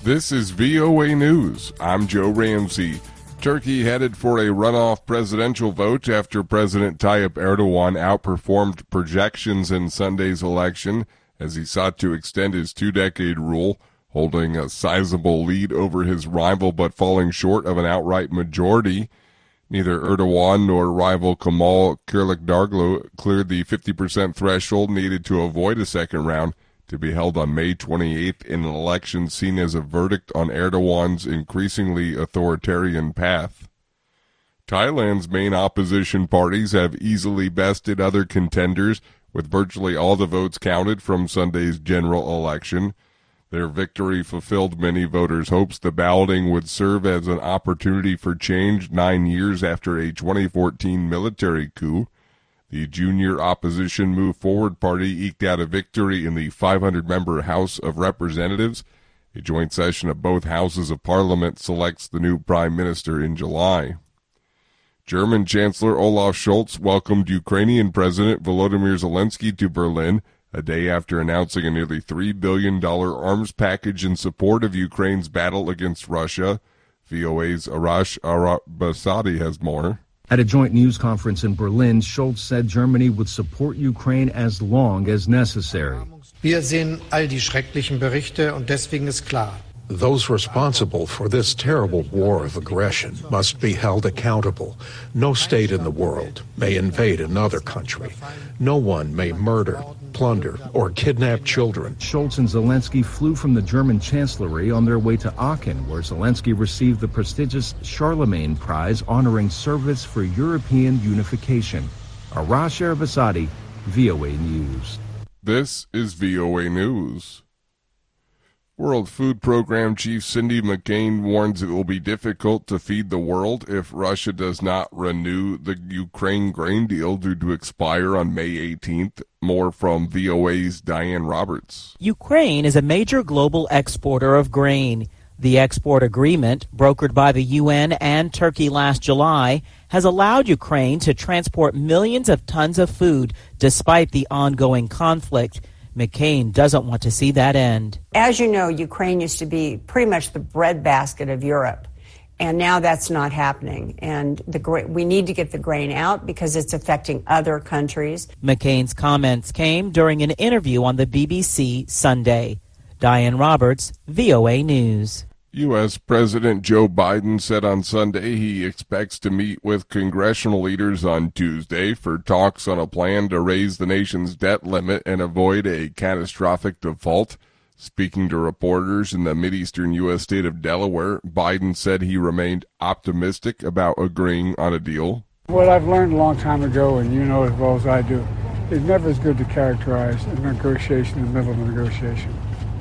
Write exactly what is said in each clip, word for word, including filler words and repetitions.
This is V O A News. I'm Joe Ramsey. Turkey headed for a runoff presidential vote after President Tayyip Erdogan outperformed projections in Sunday's election as he sought to extend his two-decade rule, holding a sizable lead over his rival but falling short of an outright majority. Neither Erdogan nor rival Kemal Kılıçdaroğlu cleared the fifty percent threshold needed to avoid a second round, to be held on May twenty-eighth in an election seen as a verdict on Erdogan's increasingly authoritarian path. Thailand's main opposition parties have easily bested other contenders, with virtually all the votes counted from Sunday's general election. Their victory fulfilled many voters' hopes the balloting would serve as an opportunity for change nine years after a twenty fourteen military coup. The junior opposition Move Forward Party eked out a victory in the five hundred member House of Representatives. A joint session of both houses of parliament selects the new prime minister in July. German Chancellor Olaf Scholz welcomed Ukrainian President Volodymyr Zelensky to Berlin, a day after announcing a nearly three billion dollars arms package in support of Ukraine's battle against Russia. V O A's Arash Arabasadi has more. At a joint news conference in Berlin, Scholz said Germany would support Ukraine as long as necessary. Wir sehen all die schrecklichen Berichte und deswegen ist klar. Those responsible for this terrible war of aggression must be held accountable. No state in the world may invade another country. No one may murder, plunder, or kidnap children. Scholz and Zelensky flew from the German chancellery on their way to Aachen, where Zelensky received the prestigious Charlemagne Prize honoring service for European unification. Arash Arabasadi, V O A News. This is V O A News. World Food Program Chief Cindy McCain warns it will be difficult to feed the world if Russia does not renew the Ukraine grain deal due to expire on May eighteenth. More from V O A's Diane Roberts. Ukraine is a major global exporter of grain. The export agreement, brokered by the U N and Turkey last July, has allowed Ukraine to transport millions of tons of food despite the ongoing conflict. McCain doesn't want to see that end. As you know, Ukraine used to be pretty much the breadbasket of Europe, and now that's not happening. And the we need to get the grain out because it's affecting other countries. McCain's comments came during an interview on the B B C Sunday. Diane Roberts, V O A News. U S. President Joe Biden said on Sunday he expects to meet with congressional leaders on Tuesday for talks on a plan to raise the nation's debt limit and avoid a catastrophic default. Speaking to reporters in the Mideastern U S state of Delaware, Biden said he remained optimistic about agreeing on a deal. What I've learned a long time ago, and you know as well as I do, it's never as good to characterize a negotiation in the middle of a negotiation.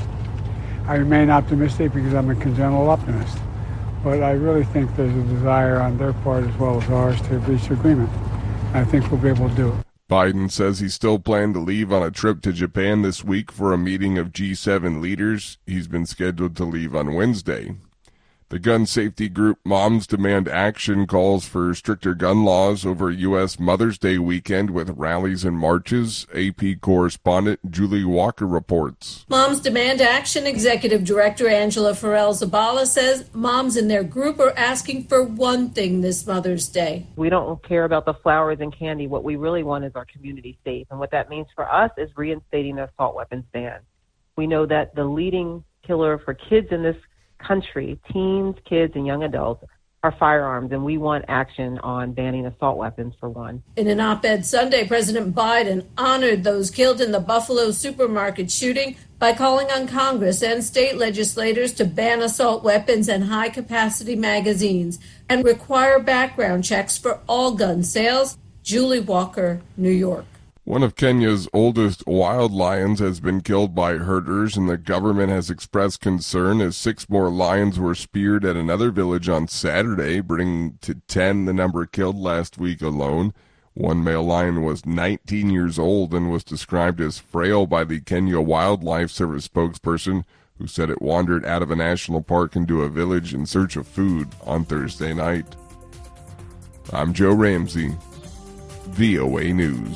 I remain optimistic because I'm a congenital optimist, but I really think there's a desire on their part as well as ours to reach agreement. I think we'll be able to do it. Biden says he still planned to leave on a trip to Japan this week for a meeting of G seven leaders. He's been scheduled to leave on Wednesday. The gun safety group Moms Demand Action calls for stricter gun laws over U S Mother's Day weekend with rallies and marches. A P correspondent Julie Walker reports. Moms Demand Action Executive Director Angela Farrell-Zabala says moms in their group are asking for one thing this Mother's Day. We don't care about the flowers and candy. What we really want is our community safe. And what that means for us is reinstating the assault weapons ban. We know that the leading killer for kids in this country, teens, kids, and young adults, are firearms, and we want action on banning assault weapons for one. In an op-ed Sunday, President Biden honored those killed in the Buffalo supermarket shooting by calling on Congress and state legislators to ban assault weapons and high-capacity magazines and require background checks for all gun sales. Julie Walker, New York. One of Kenya's oldest wild lions has been killed by herders, and the government has expressed concern as six more lions were speared at another village on Saturday, bringing to ten the number killed last week alone. One male lion was nineteen years old and was described as frail by the Kenya Wildlife Service spokesperson, who said it wandered out of a national park into a village in search of food on Thursday night. I'm Joe Ramsey, V O A News.